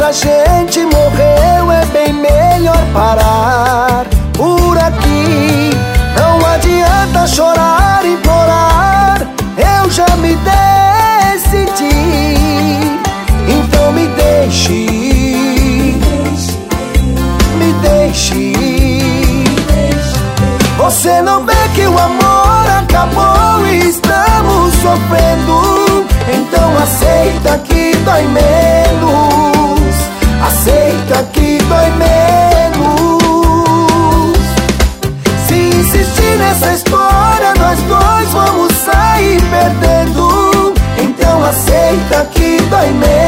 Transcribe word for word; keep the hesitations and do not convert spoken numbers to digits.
a gente morreu, é bem melhor parar por aqui. Não adianta chorar, implorar, eu já me decidi. Então me deixe, me deixe. Você não vê que o amor acabou e estamos sofrendo? Então aceita que dói menos, aceita que dói menos. Se insistir nessa história, nós dois vamos sair perdendo. Então aceita que dói menos.